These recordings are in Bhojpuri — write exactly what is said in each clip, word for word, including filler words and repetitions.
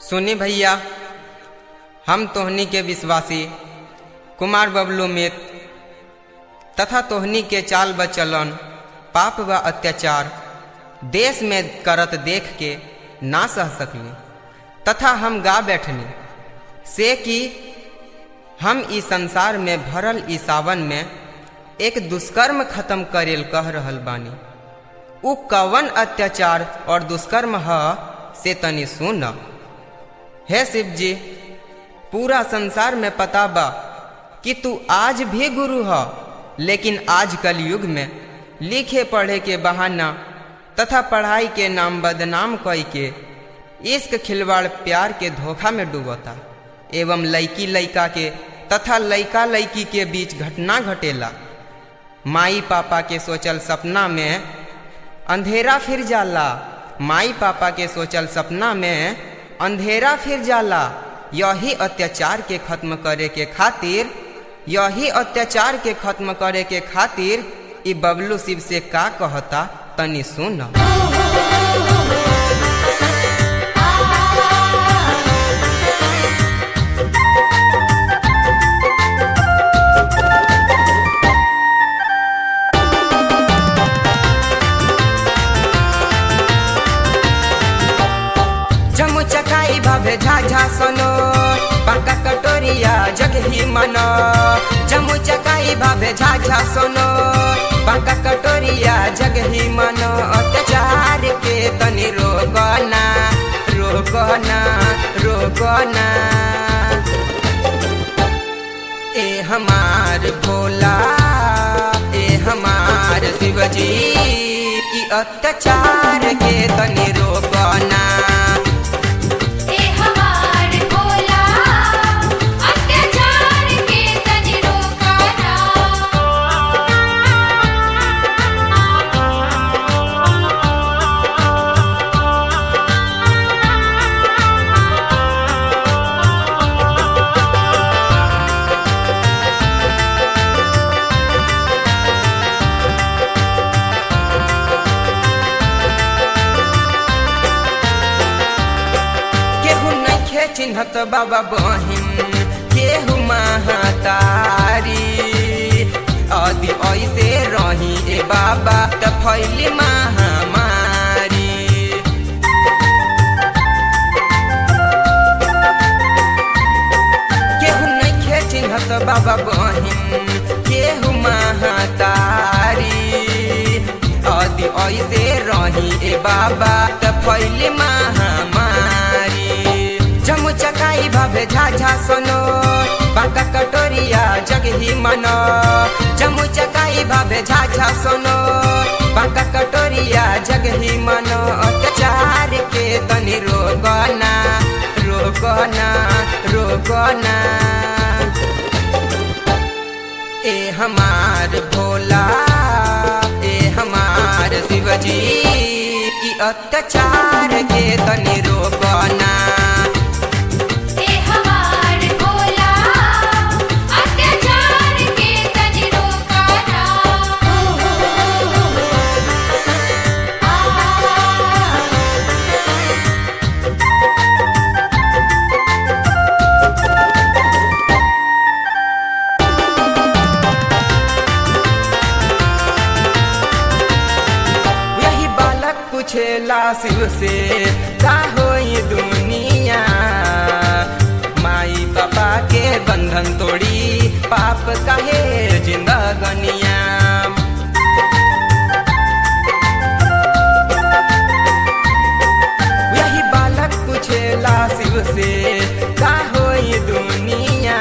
सुनी भैया, हम तोहनी के विश्वासी कुमार बबलू मित तथा तोहनी के चाल बचलन पाप व अत्याचार देश में करत देख के ना सह सकली तथा हम गा बैठनी से कि हम इस संसार में भरल ई सावन में एक दुष्कर्म खत्म करेल कह रहल बानी। उ कवन अत्याचार और दुष्कर्म ह से तनी सुन। हे शिव जी, पूरा संसार में पता बा कि तू आज भी गुरु ह, लेकिन आज कल युग में लिखे पढ़े के बहाना तथा पढ़ाई के नाम बदनाम कई के इश्क खिलवाड़ प्यार के धोखा में डूबता एवं लड़की लड़का के तथा लड़का लड़की के बीच घटना घटेला। माई पापा के सोचल सपना में अंधेरा फिर जाला, माई पापा के सोचल सपना में अंधेरा फिर जाला। यही अत्याचार के खत्म करे के खातिर यही अत्याचार के खत्म करे के खातिर ई बबलू शिव से का कहता तनी सुन। जमु चकाई भाभे झाझा सनो पाका कटोरिया जग ही मनो। जमु चकाई भाभे झाझा सोनो पाका कटोरिया जग ही मनो। अत्याचार के तनी रोकना रोकना रोकना। ए हमार भोला ए हमार शिवजी, ई अत्याचार के तनी रोकना। चिन्हत बाबा बहिन केहू महातारी, अदि ऐसे रही ए बाबा त फैली महामारी। केहू नइखे चिन्हत बाबा बहिन केहू महातारी, अदि ऐसे रही ए बाबा त फैली महामारी। जमु चकाई भाभे झाझा सोनो पाका कटोरिया जग ही मनो। जमु चकाई भाभे झाझा सोनो पाका कटोरिया जग ही मनो। अत्याचार के तनी रोकना रोकना रोकना। ए हमार भोला ए हमार शिवजी, ई अत्याचार के तनी रोकना। पूछेला शिव से का होई दुनिया, माई पापा के बंधन तोड़ी पाप काहे जिंदगनिया। यही बालक पूछेला शिव से का होई दुनिया,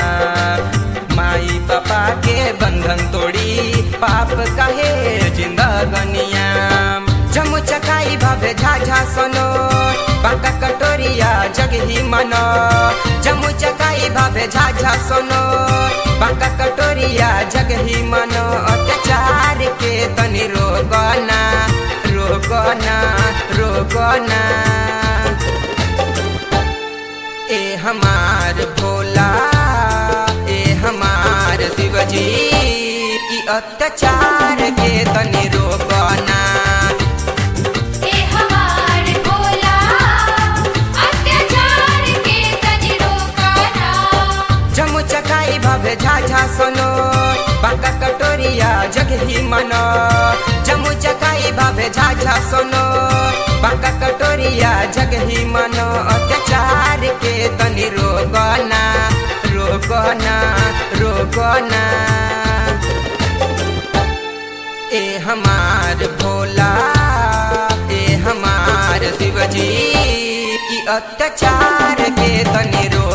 माई पापा के बंधन तोड़ी पाप काहे जिंदगनिया। जमु चकाई भाभे झाझा सोनो पाका कटोरिया जग ही मनो। जमु चकाई भाभे झाझा सोनो पाका कटोरिया जग ही मनो। अत्याचार के तनी रोकना रोकना रोकना। ए हमार भोला ए हमार शिवजी, ई अत्याचार के तनी रोकना। ए हमार भोला अत्याचार भाभे झाझा सोनो बांका कटोरिया जग ही मनो जमू जकाई भाभे झाझा सोनो बांका कटोरिया जग ही मनो अत्याचार के तनी रोगना रोगना रोगना ए हमार भोला ए हमार शिवजी की अत्याचार के तनी रो